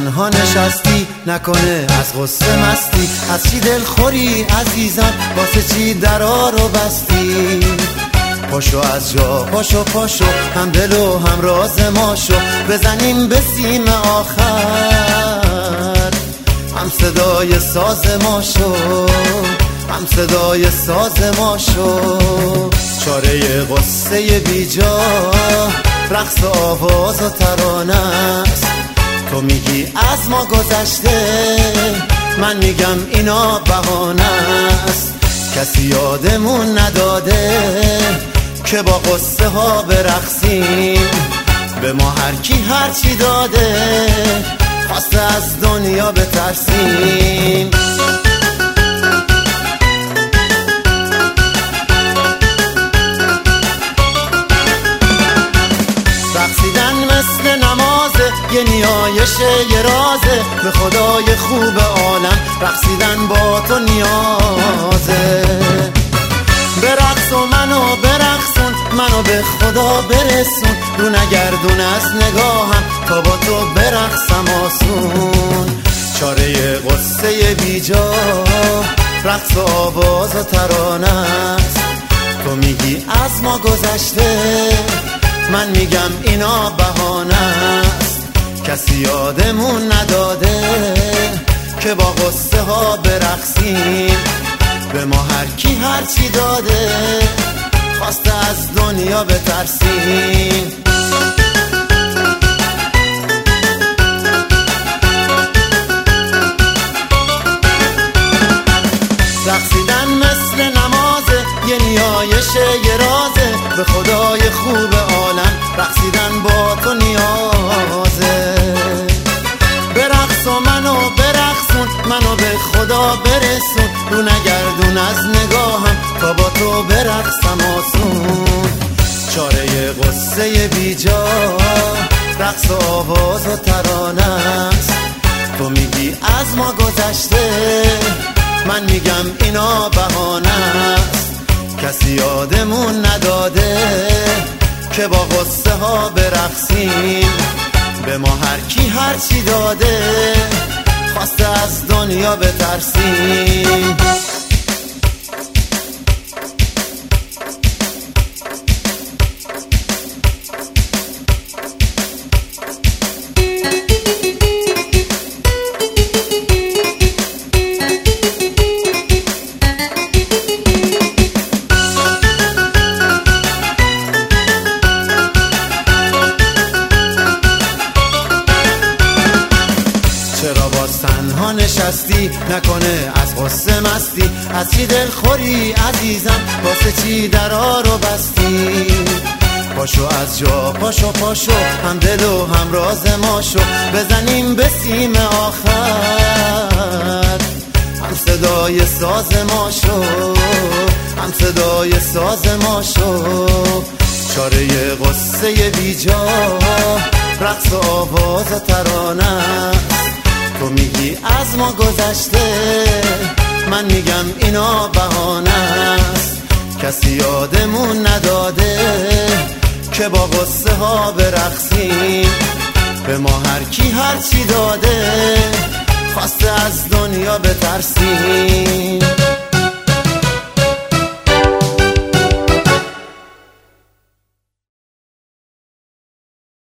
تنها نشستی، نکنه از غصه مستی، از چی دلخوری عزیزم، واسه چی درا رو بستی؟ پاشو از جا، پاشو پاشو، هم دل و هم راز ما شو، بزنیم به سیم آخر، هم صدای ساز ما شو، هم صدای ساز ما شو. چاره غصه بی جا رقص و آواز و ترانه است. تو میگی از ما گذشته، من میگم اینا بهانه است. کسی یادمون نداده که با قصه ها برقصیم، به ما هر کی هر چی داده، خواسته از دنیا بترسیم. رقصیدن مثل نمازه، یه نیایشه یه رازه، به خدای خوب عالم رقصیدن با تو نیازه. برقص و منو برقصون، منو به خدا برسون، رو نگردون از نگاهم تا با تو برقصم آسون. چاره غصه بی جا رقص و آواز و ترانه است. تو میگی از ما گذشته، من میگم اینا بهانه است. کسی یادمون نداده که با غصه ها برقصیم، به ما هر کی هر چی داده، خواسته از دنیا بترسیم. رقصیدن مثل نمازه، یه نیایشه یه رازه، به خدای خوب عالم رقصیدن با تو نیازه. برقص و منو برقصون، منو به خدا برسون، رو نگردون از نگاهم تا با تو برقصم آسون. چاره غصه بی جا رقص و آواز و ترانه است. تو میگی از ما گذشته، من میگم اینا بهانه است. کسی یادمون نداده که با غصه ها برقصیم، به ما هر کی هر چی داده، خواسته از دنیا بترسیم. چرا باز تنها نشستی، نکنه از غصه مستی، از چی دلخوری عزیزم، واسه چی درا رو بستی؟ پاشو از جا، پاشو پاشو، هم دل و هم راز ما شو، بزنیم به سیم آخر، هم صدای ساز ما شو، هم صدای ساز ما شو. چاره غصه بی جا رقص و آواز و ترانه است. تو میگی از ما گذشته، من میگم اینا بهانه است. کسی یادمون نداده که با غصه ها برقصیم، به ما هر کی هر چی داده، خواسته از دنیا بترسیم.